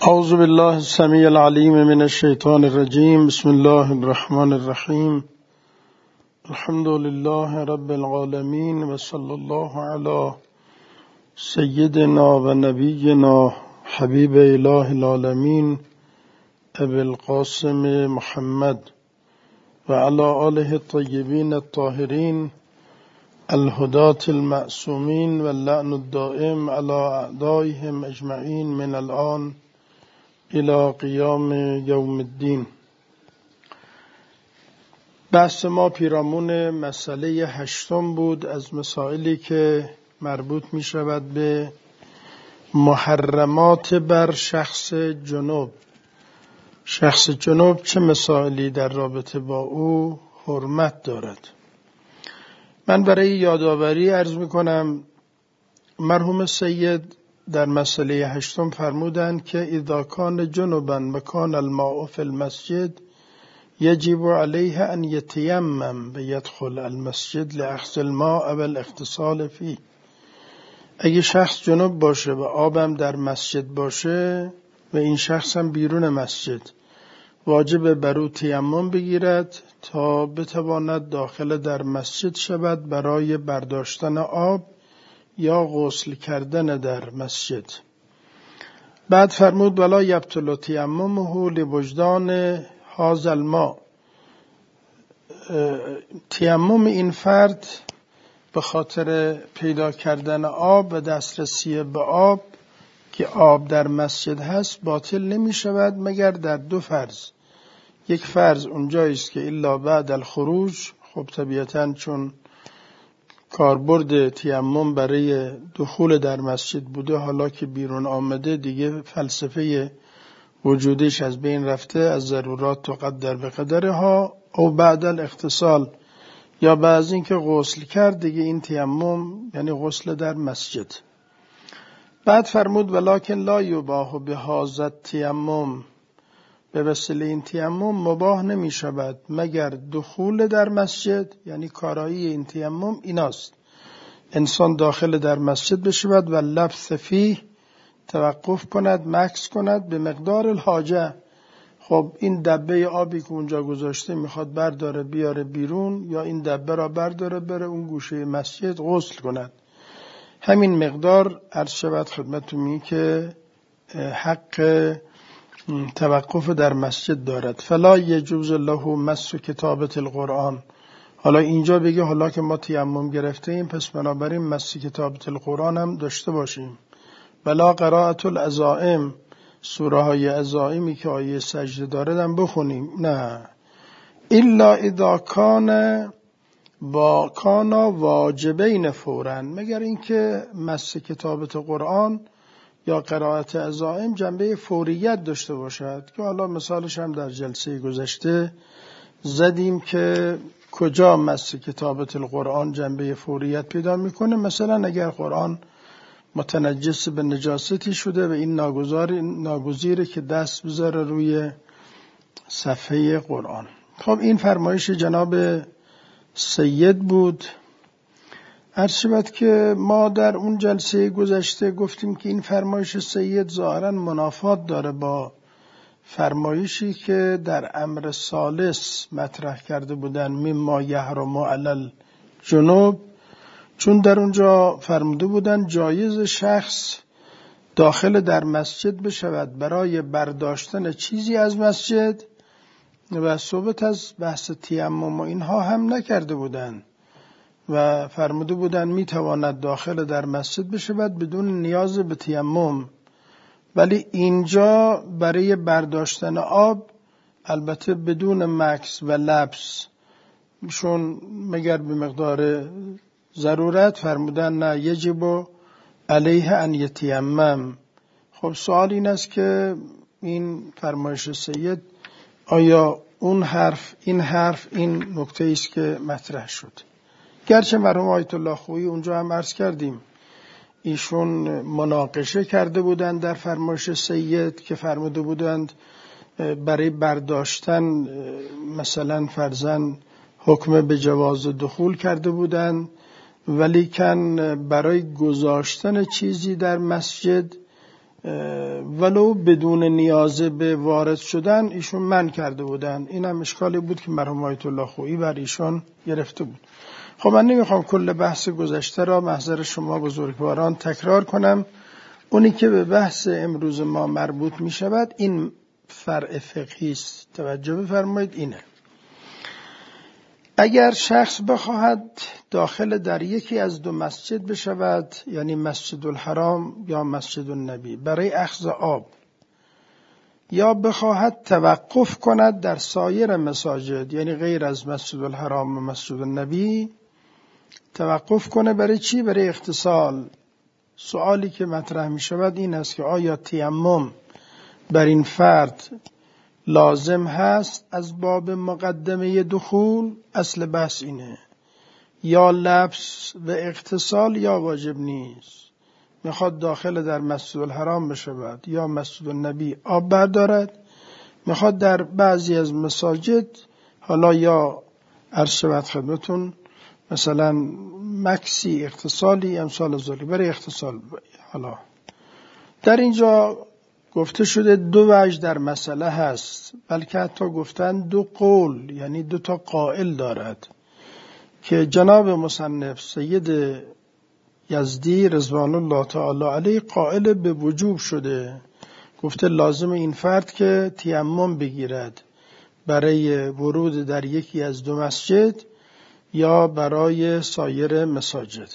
اعوذ بالله السمیع العلیم من الشیطان الرجیم. بسم الله الرحمن الرحیم. الحمد لله رب العالمین و صلی الله علی سیدنا و نبینا حبیب اله العالمین ابی القاسم محمد و علی آله الطیبین الطاهرین الهداة المعصومین و اللعن الدائم علی اعدائهم اجمعین من الآن الى قیام یوم الدین. بحث ما پیرامون مسئله 8 بود از مسائلی که مربوط می شود به محرمات بر شخص جنوب. شخص جنوب چه مسائلی در رابطه با او حرمت دارد؟ من برای یادآوری عرض می کنم مرحوم سید در مسئله 8 فرمودند که اذا کان جنبا مکان الماء فی المسجد یجب علیه ان یتیمم و یدخل المسجد لاخذ الماء و الاغتسال فیه. اگه شخص جنوب باشه و آبم در مسجد باشه و این شخص هم بیرون مسجد، واجب بر او تیمم بگیرد تا بتواند داخل در مسجد شود برای برداشتن آب یا غسل کردن در مسجد. بعد فرمود ولا یبطل تیممه لوجدان هذا الماء. تیمم این فرد به خاطر پیدا کردن آب و دسترسی به آب که آب در مسجد هست باطل نمی شود مگر در 2 فرض. یک فرض اونجایی است که الا بعد الخروج، خب طبیعتاً چون کاربرد تیمم برای دخول در مسجد بوده، حالا که بیرون آمده دیگه فلسفه وجودش از بین رفته، از ضرورات تقدر به قدرها. او بعد الاغتسال، یا بعد از اینکه غسل کرد دیگه این تیمم یعنی غسل در مسجد. بعد فرمود ولکن لا یباح بهذا التیمم، به وسیله این تیمم مباح نمی شود مگر دخول در مسجد. یعنی کارایی این تیمم ایناست انسان داخل در مسجد بشود و لبث فیه، توقف کند، مکث کند به مقدار الحاجه. خب این دبه آبی که اونجا گذاشته میخواد برداره بیاره بیرون، یا این دبه را برداره بره اون گوشه مسجد غسل کند. همین مقدار عرض شود خدمتتون که حق توقف در مسجد دارد. فلا یجوز له مس کتابت القرآن. حالا اینجا بگه حالا که ما تیمم گرفته ایم پس بنابراین مس کتابت القرآن هم داشته باشیم. ولا قرائت العزائم، سوره های عزائمی که آیه سجده دارد هم بخونیم. نه، الا اذا کان واجبین فوراً، مگر اینکه مس کتابت قرآن یا قرائت عزائم جنبه فوریت داشته باشد، که حالا مثالش هم در جلسه گذشته زدیم که کجا مس کتابت القرآن جنبه فوریت پیدا میکنه. مثلا اگر قرآن متنجس به نجاستی شده و این ناگزیره که دست بذاره روی صفحه قرآن. خب این فرمایش جناب سید بود. عرض شود که ما در اون جلسه گذشته گفتیم که این فرمایش سید ظاهراً منافات داره با فرمایشی که در امر ثالث مطرح کرده بودن مما یحرم علی الجنوب، چون در اونجا فرموده بودن جایز شخص داخل در مسجد بشود برای برداشتن چیزی از مسجد و صحبت از بحث تیمم و اینها هم نکرده بودن و فرموده بودن میتواند داخل در مسجد بشود بدون نیاز به تیمم. ولی اینجا برای برداشتن آب البته بدون مکث و لبس، چون مگر به مقدار ضرورت فرمودن نه یجب علیه ان یتیمم. خب سوال این است که این فرمایش سید آیا اون حرف این نکته است که مطرح شد؟ گرچه مرحوم آیت الله خویی اونجا هم عرض کردیم ایشون مناقشه کرده بودند در فرمایش سید که فرموده بودند برای برداشتن مثلا فرضاً حکم به جواز دخول کرده بودند، ولی کن برای گذاشتن چیزی در مسجد ولو بدون نیازه به وارد شدن ایشون منع کرده بودن. این هم اشکالی بود که مرحوم آیت الله خویی بر ایشون گرفته بود. خب من نمیخوام کل بحث گذشته را محضر شما بزرگواران تکرار کنم. اونی که به بحث امروز ما مربوط می شود این فرع فقهی است. توجه بفرمایید. اینه اگر شخص بخواهد داخل در یکی از دو مسجد بشود، یعنی مسجد الحرام یا مسجد النبی، برای اخذ آب، یا بخواهد توقف کند در سایر مساجد، یعنی غیر از مسجد الحرام و مسجد النبی توقف کنه، برای چی؟ برای اغتسال. سوالی که مطرح می شود این است که آیا تیمم بر این فرد لازم هست از باب مقدمه دخول؟ اصل بحث اینه. یا لبس و اغتسال یا واجب نیست. میخواد داخل در مسجد الحرام بشود یا مسجد النبی آب بردارد، میخواد در بعضی از مساجد حالا یا عرض شود خدمتون مثلا مکسی اغتسالی امثال ذالی برای اغتسال. حالا در اینجا گفته شده دو وجه در مسئله هست، بلکه حتی گفتن دو قول، یعنی دو تا قائل دارد که جناب مصنف سید یزدی رضوان الله تعالی علیه قائل به وجوب شده. گفته لازم این فرد که تیمم بگیرد برای ورود در یکی از دو مسجد یا برای سایر مساجد،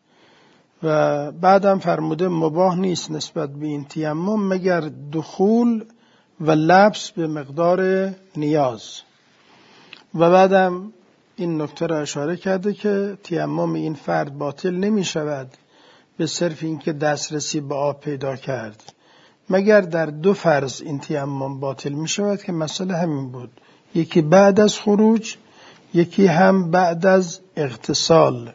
و بعدم فرموده مباح نیست نسبت به این تیمم مگر دخول و لبس به مقدار نیاز. و بعدم این نکته را اشاره کرده که تیمم این فرد باطل نمی شود به صرف اینکه دسترسی به آب پیدا کرد، مگر در دو فرض این تیمم باطل می شود که مسئله همین بود، یکی بعد از خروج، یکی هم بعد از اغتسال.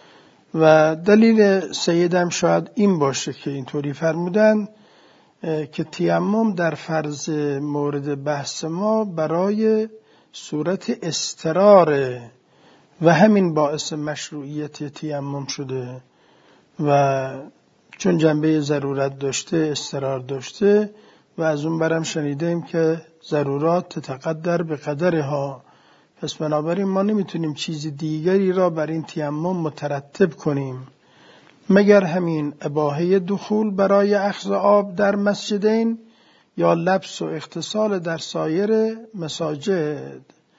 و دلیل سیدم شاید این باشه که اینطوری فرمودن که تیمم در فرض مورد بحث ما برای صورت اضطراره و همین باعث مشروعیت تیمم شده، و چون جنبه ضرورت داشته، اضطرار داشته، و از اون برم شنیدیم که ضرورات تقدر به قدرها، پس بنابراین ما نمیتونیم چیز دیگری را بر این تیمم مترتب کنیم مگر همین اباحه دخول برای اخذ آب در مسجدین یا لبس و اغتسال در سایر مساجد.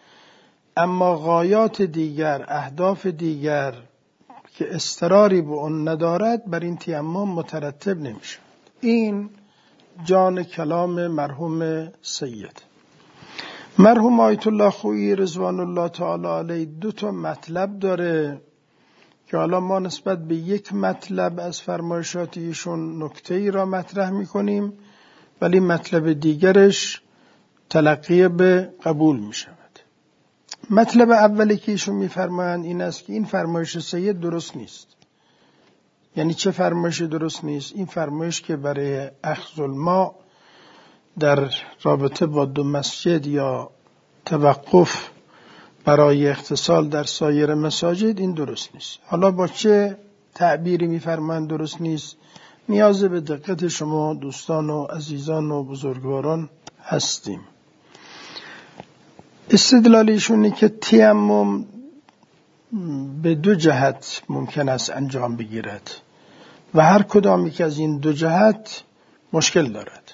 اما غایات دیگر، اهداف دیگر که اضطراری به اون ندارد بر این تیمم مترتب نمیشه. این جان کلام مرحوم سید. مرحوم آیت الله خویی رضوان الله تعالی علیه دو تا مطلب داره که حالا ما نسبت به یک مطلب از فرمایشات ایشون نکته‌ای را مطرح می‌کنیم، ولی مطلب دیگرش تلقی به قبول می‌شود. مطلب اولی که ایشون می‌فرمایند این است که این فرمایش سید درست نیست. یعنی چه فرمایش درست نیست؟ این فرمایش که برای اخذ الماء در رابطه با دو مسجد یا توقف برای اغتسال در سایر مساجد این درست نیست. حالا با چه تعبیری می‌فرمایند درست نیست؟ نیاز به دقت شما دوستان و عزیزان و بزرگواران هستیم. استدلالیشونی که تیمم به دو جهت ممکن است انجام بگیرد و هر کدام یک از این دو جهت مشکل دارد.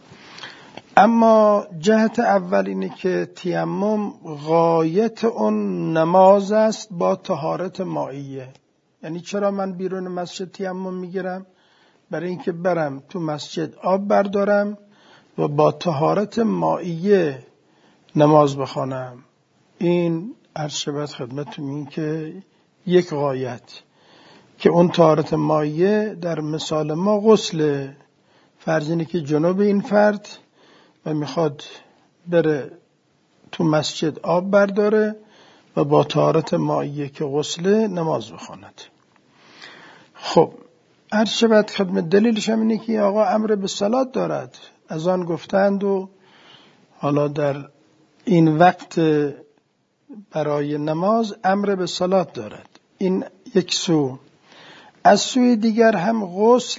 اما جهت اول اینه که تیمم غایت اون نماز است با طهارت مائیه. یعنی چرا من بیرون مسجد تیمم میگیرم؟ برای اینکه برم تو مسجد آب بردارم و با طهارت مائیه نماز بخوانم. این عرض شود خدمتتون این که یک غایت که اون طهارت مائیه در مثال ما غسل. فرض اینه که جنوب این فرد و میخواد بره تو مسجد آب برداره و با طهارت مائیه که غسل نماز بخواند. خب عرض شود خدمت دلیلش هم اینه که آقا امر به صلات دارد، از آن گفتند و حالا در این وقت برای نماز امر به صلات دارد. این یک سو. از سوی دیگر هم غسل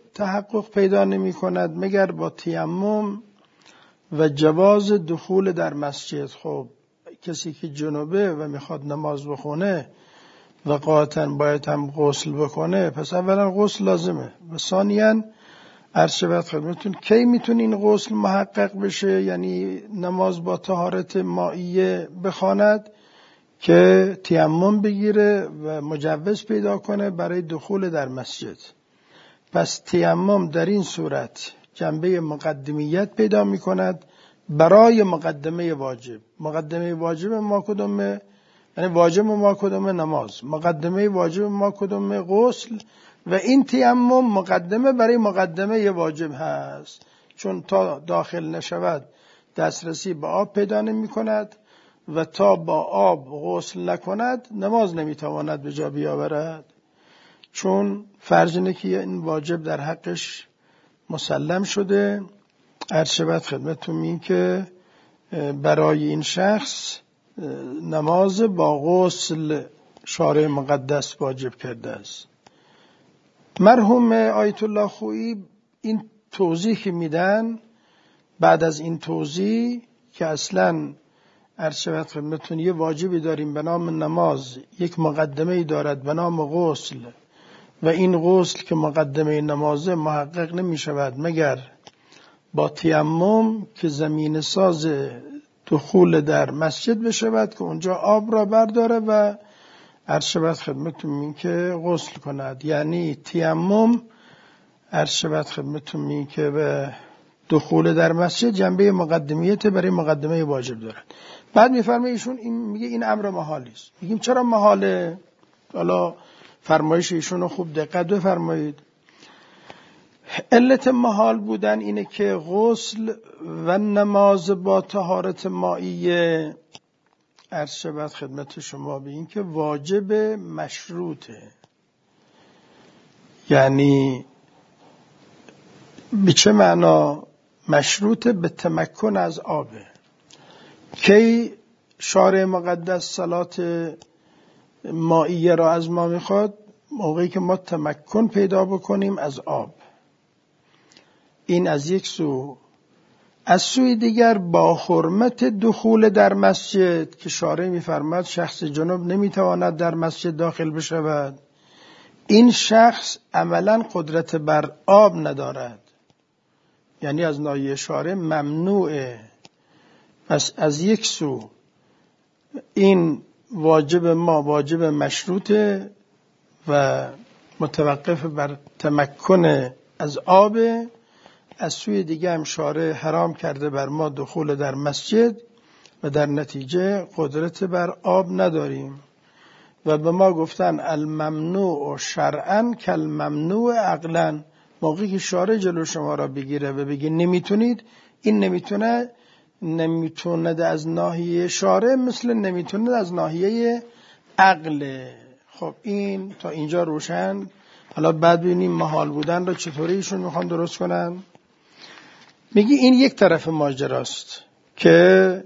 تحقق پیدا نمی کند مگر با تیمم و جواز دخول در مسجد. خب کسی که جنوبه و میخواد نماز بخونه و قاطعاً باید هم غسل بکنه، پس اولا غسل لازمه و ثانیاً عرض شود خدمتتون کی میتونه این غسل محقق بشه، یعنی نماز با طهارت مائیه بخواند که تیمم بگیره و مجوز پیدا کنه برای دخول در مسجد. پس تیمم در این صورت جنبه مقدمیت پیدا می کند برای مقدمه واجب. مقدمه واجب ما کدومه؟ یعنی واجب ما کدومه؟ نماز. مقدمه واجب ما کدومه؟ غسل. و این تیمم مقدمه برای مقدمه واجب هست، چون تا داخل نشود دسترسی به آب پیدا نمی کند و تا با آب غسل نکند نماز نمیتواند به جا بیاورد، چون فرض اینه که این واجب در حقش مسلم شده. عرض شود خدمتتون این که برای این شخص نماز با غسل شارع مقدس واجب کرده است. مرحوم آیت الله خویی این توضیح که میدن، بعد از این توضیح که اصلاً عرض شود خدمتتون یه واجبی داریم به نام نماز، یک مقدمه‌ای دارد به نام غسل و این غسل که مقدمه نمازه محقق نمی شود مگر با تیمم که زمین ساز دخول در مسجد بشود که اونجا آب را برداره و عرض شود خدمتتون این که غسل کند. یعنی تیمم عرض شود خدمتتون این که به دخول در مسجد جنبه مقدمیت برای مقدمه واجب دارد. بعد میفرمه ایشون میگه این امر محالی است. میگیم چرا محاله؟ حالا فرمایش ایشون رو خوب دقت بفرمایید. علت محال بودن اینه که غسل و نماز با طهارت مائیه عرض شود خدمت شما به این که واجب مشروطه. یعنی به چه معنا مشروطه؟ به تمکن از آبه. کی شارع مقدس صلات مائیه را از ما میخواد؟ موقعی که ما تمکن پیدا بکنیم از آب. این از یک سو. از سوی دیگر با حرمت دخول در مسجد که شارع میفرماد شخص جنوب نمیتواند در مسجد داخل بشود، این شخص عملا قدرت بر آب ندارد، یعنی از ناحیه شارع ممنوعه. پس از یک سو این واجب ما واجب مشروطه و متوقف بر تمکن از آب، از سوی دیگه هم شارع حرام کرده بر ما دخول در مسجد و در نتیجه قدرت بر آب نداریم و به ما گفتن الممنوع شرعا کالممنوع عقلا. موقعی که شارع جلو شما را بگیره و بگه نمیتونید، این نمیتونه از ناحیه شارع مثل نمیتونه از ناحیه عقل. خب این تا اینجا روشن. حالا بعد ببینیم محال بودن را چطوری ایشون میخوان درست کنن. میگی این یک طرف ماجراست که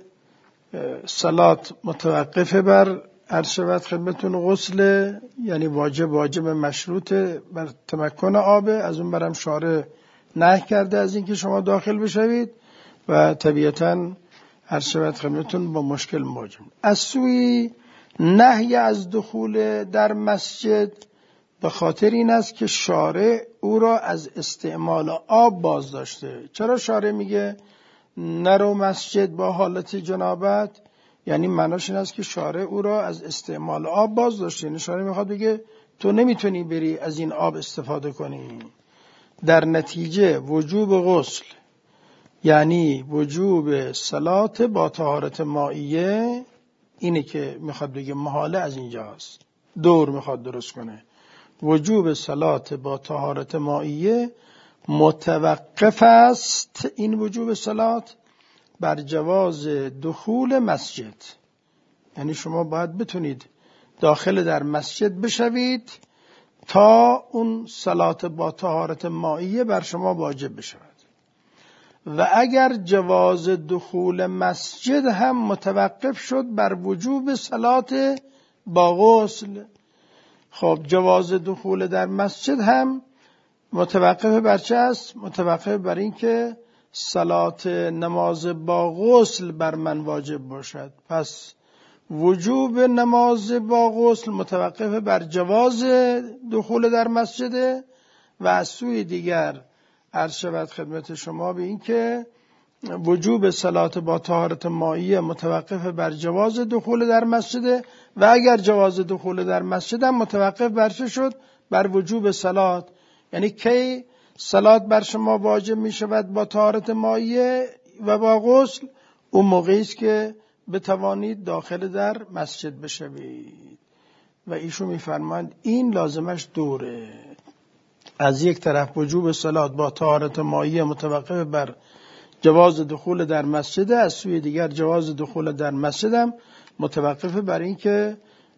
صلات متوقفه بر عرض شود خدمتون غسل، یعنی واجب مشروطه بر تمکن آب. از اون برم شارع نهی کرده از اینکه شما داخل بشوید و طبیعتاً عرض شود خدمتون با مشکل مواجه. از سوی نهی از دخول در مسجد به خاطر این است که شارع او را از استعمال آب باز داشته. چرا شارع میگه نرو مسجد با حالت جنابت؟ یعنی معناش این است که شارع او را از استعمال آب باز داشته. یعنی شارع میخواد بگه تو نمیتونی بری از این آب استفاده کنی. در نتیجه وجوب غسل یعنی وجوب صلات با طهارت مائیه اینه که میخواد بگه محاله از اینجاست. دور میخواد درست کنه. وجوب صلات با طهارت مائیه متوقف است، این وجوب صلات، بر جواز دخول مسجد. یعنی شما باید بتونید داخل در مسجد بشوید تا اون صلات با طهارت مائیه بر شما واجب بشود. و اگر جواز دخول مسجد هم متوقف شد بر وجوب صلات با غسل، خب جواز دخول در مسجد هم متوقف بر چه است؟ متوقف بر این که صلات نماز با غسل بر من واجب باشد. پس وجوب نماز با غسل متوقف بر جواز دخول در مسجد و از سوی دیگر عرض شود خدمت شما به این که وجوب صلات با طهارت مائیه متوقف بر جواز دخول در مسجد و اگر جواز دخول در مسجد هم متوقف بر چه شد؟ بر وجوب صلات. یعنی کی صلات بر شما واجب می شود با طهارت مائیه و با غسل؟ اون موقعی است که بتوانید داخل در مسجد بشوید. و ایشون میفرمایند این لازمش دوره. از یک طرف وجوب صلات با طهارت مائیه متوقف بر جواز دخول در مسجد، از سوی دیگر جواز دخول در مسجد هم متوقف بر این که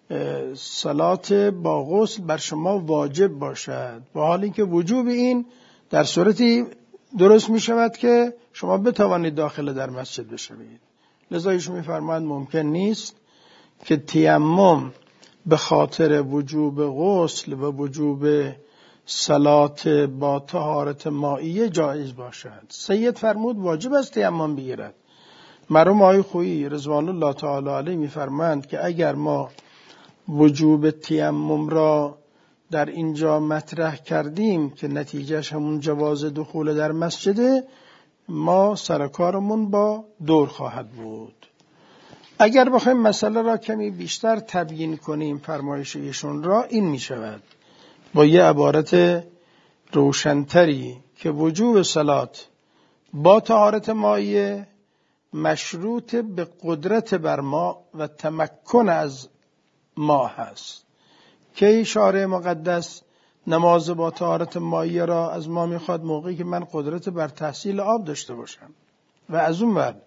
صلات با غسل بر شما واجب باشد، با حال اینکه وجوب این در صورتی درست می شود که شما بتوانید داخل در مسجد بشوید. لذا ایشون میفرمایند ممکن نیست که تیمم به خاطر وجوب غسل و وجوب صلات با طهارت مائیه جایز باشد. سید فرمود واجب است تیمم بگیرد. مرحوم آقای خویی رضوان الله تعالی علیه میفرمایند که اگر ما وجوب تیمم را در اینجا مطرح کردیم که نتیجهش همون جواز دخول در مسجده، ما سرکارمون با دور خواهد بود. اگر بخوایم مسئله را کمی بیشتر تبیین کنیم فرمایش ایشون را، این می شود با یه عبارت روشنتری که وجوب صلات با طهارت مائیه مشروط به قدرت بر ما و تمکن از ما هست که شارع مقدس نماز با طهارت مائیه را از ما میخواد موقعی که من قدرت بر تحصیل آب داشته باشم و از اون ور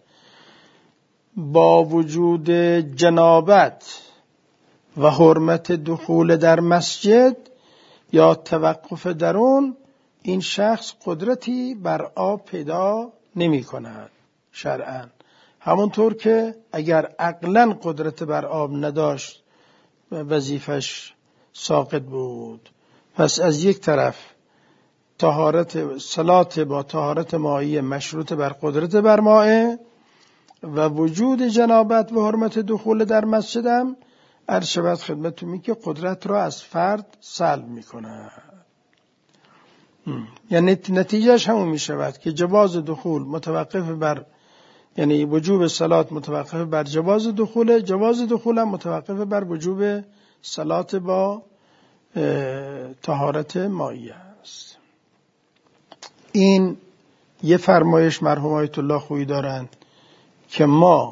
با وجود جنابت و حرمت دخول در مسجد یا توقف در اون، این شخص قدرتی بر آب پیدا نمی کند شرعاً. همونطور که اگر عقلاً قدرت بر آب نداشت وظیفش ساقط بود. پس از یک طرف صلات با طهارت مائیه مشروط بر قدرت بر مائه و وجود جنابت و حرمت دخول در مسجد هم عرض شود خدمتتون که قدرت را از فرد سلب میکنه. یعنی نتیجهش همون می شود که جواز دخول متوقف بر، یعنی وجوب صلات متوقف بر جواز دخول، جواز دخول هم متوقف بر وجوب صلات با طهارت مائیه است. این یه فرمایش مرحوم آیت الله خویی دارند که ما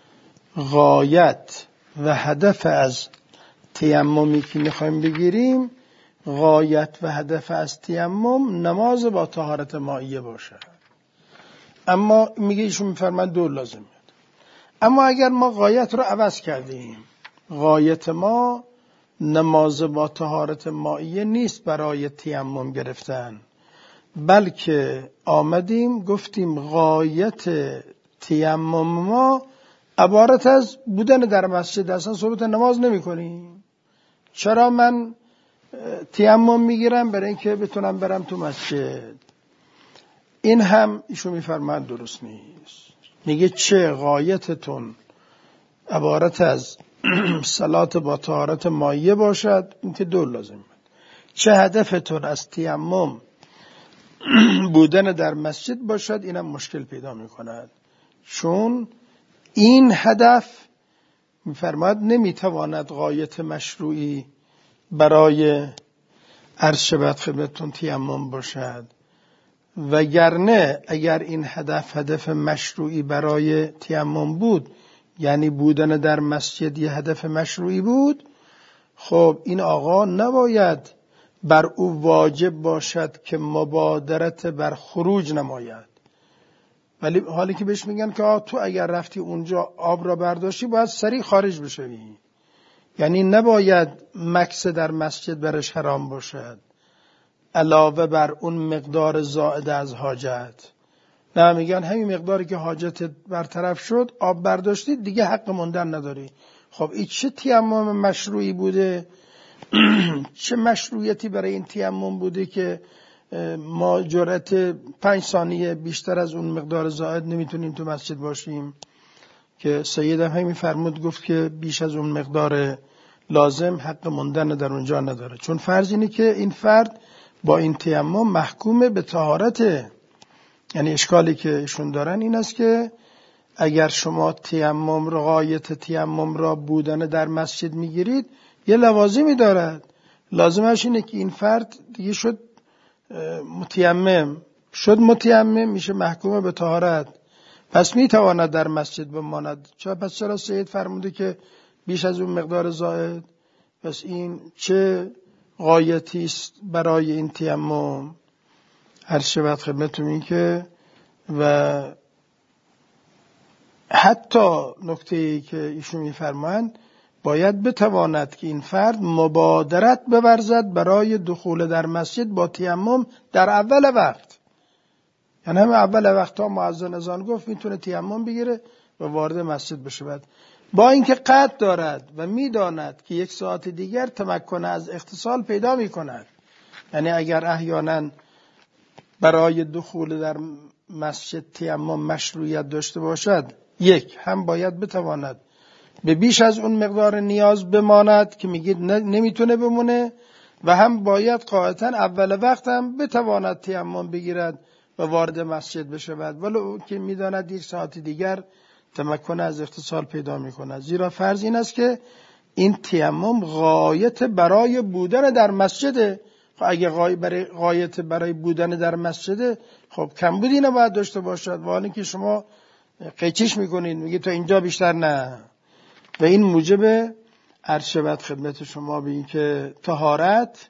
غایت و هدف از تیممی که میخوایم بگیریم، غایت و هدف از تیمم نماز با طهارت مائیه باشه. اما میگه ایشون میفرمایند دور لازم میاد. اما اگر ما غایت رو عوض کردیم، غایت ما نماز با طهارت مائیه نیست برای تیمم گرفتن، بلکه آمدیم گفتیم غایت تیمم ما عبارت از بودن در مسجد، اصلا صحبت نماز نمی کنیم. چرا من تیمم میگیرم؟ برای اینکه بتونم برم تو مسجد. این هم ایشون میفرماند درست نیست. میگه چه غایتتون عبارت از صلات با طهارت مائیه باشد، این که دور لازم بود. چه هدفتون از تیمم بودن در مسجد باشد، اینم مشکل پیدا میکند. چون این هدف میفرماید نمیتواند غایت مشروعی برای عرض شود خدمتتون تیمم باشد، وگرنه اگر این هدف مشروعی برای تیمم بود، یعنی بودن در مسجد یه هدف مشروعی بود، خب این آقا نباید بر او واجب باشد که مبادرت بر خروج نماید. ولی حالی که بهش میگن که تو اگر رفتی اونجا آب را برداشتی باید سریع خارج بشوی، یعنی نباید مکث در مسجد برش حرام باشد علاوه بر اون مقدار زائد از حاجت. نه، میگن همین مقداری که حاجت برطرف شد آب برداشتی دیگه حق موندن نداری. خب این چه تیمم مشروعی بوده؟ چه مشروعیتی برای این تیمم بوده که ما جرأت 5 ثانیه بیشتر از اون مقدار زائد نمیتونیم تو مسجد باشیم، که سید هم همین فرمود، گفت که بیش از اون مقدار لازم حق موندن در اونجا نداره. چون فرض اینه که این فرد با این تیمم محکوم به طهارته. یعنی اشکالی که ایشون دارن این است که اگر شما تیمم را، غایت تیمم را بودن در مسجد میگیرید، یه لوازمی دارد. لازمش اینه که این فرد دیگه شد متیمم میشه محکوم به طهارت، پس میتواند در مسجد بماند. پس چرا سید فرموده که بیش از اون مقدار زائد؟ پس این چه غایتی است برای این تیمم؟ هر شود خدمتتون این که و حتی نکته‌ای که ایشون میفرمایند باید بتواند که این فرد مبادرت بورزد برای دخول در مسجد با تیمم در اول وقت. یعنی همه اول وقت ها مؤذن اذان گفت میتونه تیمم بگیره و وارد مسجد بشه. با اینکه قطع دارد و میداند که 1 ساعت دیگر تمکن از اغتسال پیدا میکند. یعنی اگر احیانا برای دخول در مسجد تیمم مشروعیت داشته باشد، 1 هم باید بتواند به بیش از اون مقدار نیاز بماند که میگید نمیتونه بمونه، و هم باید قاعدتا اول وقت هم بتواند تیمم بگیرد و وارد مسجد بشود، ولو که میداند 1 ساعت دیگر تمکن از اغتسال پیدا میکند. زیرا فرض این است که این تیمم غایت برای بودن در مسجده. اگه غایت برای بودن در مسجده، خب کمبودی نباید داشته باشد. و حالا که شما قیچیش میکنید میگه تو اینجا بیشتر نه، و این موجب عرض خدمت شما به این که طهارت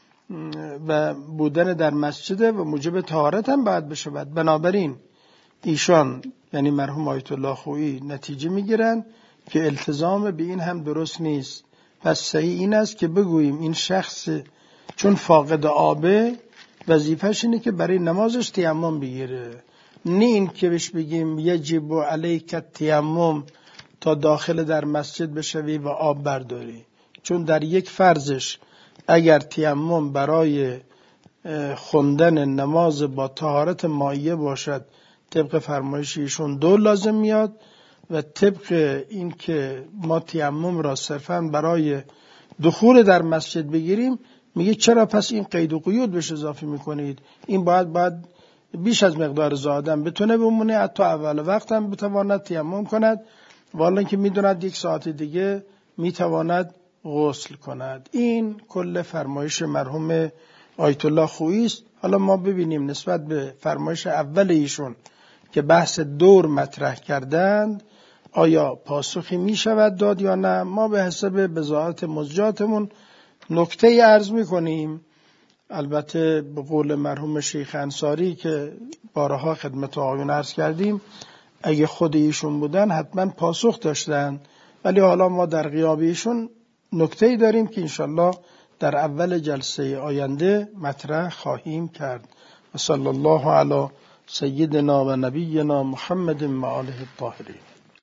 و بودن در مسجده و موجب طهارت هم باید بشود. بنابراین ایشان یعنی مرحوم آیت الله خویی نتیجه میگیرن که التزام به این هم درست نیست. پس صحیح این است که بگوییم این شخص چون فاقد آبه، وظیفش اینه که برای نمازش تیمم بگیره، نه این که بهش بگیم یجب علیک التیمم تا داخل در مسجد بشوی و آب برداری. چون در یک فرضش اگر تیمم برای خوندن نماز با طهارت مائیه باشد، طبق فرمایش ایشون 2 لازم میاد، و طبق این که ما تیمم را صرفاً برای دخول در مسجد بگیریم، میگه چرا پس این قید و قیود بهش اضافه میکنید؟ این باید بیش از مقدار زادن بتونه بمونه، حتی اول وقت هم بتواند تیمم کند، والا که میدوند 1 ساعت دیگه میتواند غسل کند. این کل فرمایش مرحوم آیت الله خویی است. حالا ما ببینیم نسبت به فرمایش اول ایشون که بحث دور مطرح کردند آیا پاسخی می شود داد یا نه. ما به حسب بضاعت مزجاتمون نکته عرض می کنیم. البته به قول مرحوم شیخ انصاری که بارها خدمت آقایون عرض کردیم، اگه خود ایشون بودن حتما پاسخ داشتن، ولی حالا ما در غیاب ایشون نکته‌ای داریم که انشالله در اول جلسه آینده مطرح خواهیم کرد. و صلی الله علی سیدنا و نبینا محمد و آله الطاهرین.